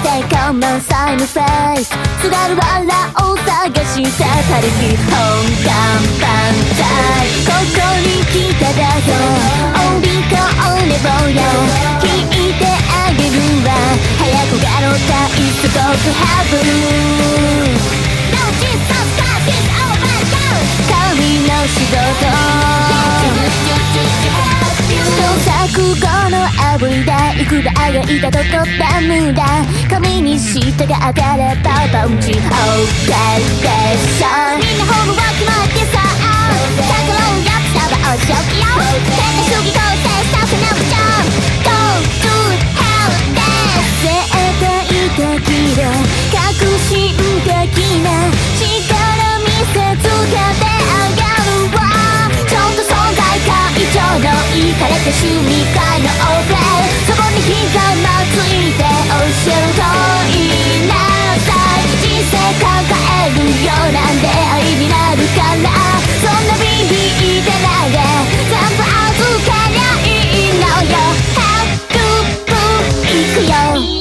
てカモンサインフェイスすがるバラを探してパリピ本願万歳ここに来ただよおびこおねぼよ聞いてあげるわ早くがろたいすごくハブNo Jesus Christ is all my God 神の仕事試行錯誤のあぶりだいくらあがいたとこダムだ神に舌が当たればバウンチ OK でしょみんなホームワーク待ってさタコロンやつらはお仕置きよ絶対主義構成させなくちゃ Go to hell です絶対的で革新的な力見せつけてあげるわちょっと存在感以上のイカれた趣味界のオープレイそこにひざまついて教えるといいなさい人生抱えるようなんで愛になるからそんなビビってないで全部預けりゃいいのよハックブいくよ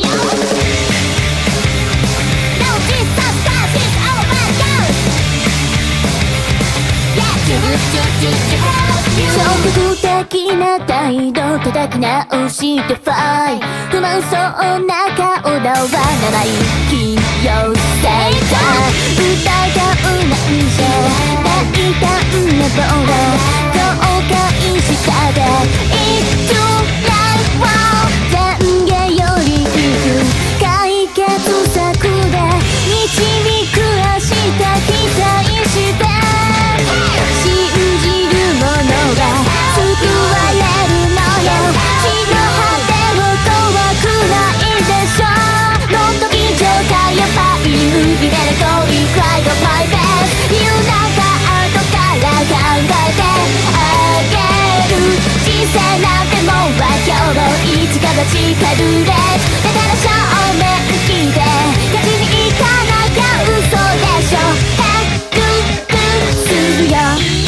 消極的な態度叩き直してファイ不満そうな顔だわ生意気よせいか疑うなんじゃ大胆なボーラ公開したで一丁来は前言より低く解決策で導く明日期待して信じるものが救われるのよ地の果てほどは暗いでしょもっと以上かやばい海での恋 Cry of my best 言うなが後から考えてあげる人生なんてもんは今日も一か八かルーレットだから正面切って勝ちに行かなきゃ嘘でしょヘッドブするよ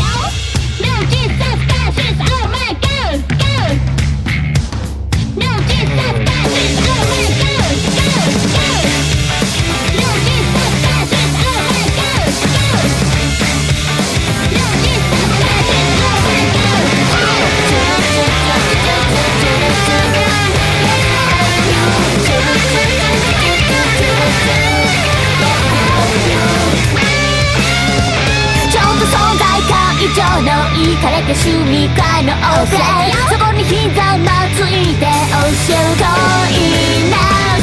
以上のイカれた趣味界のオープレイそこにひざまついて教えるといいな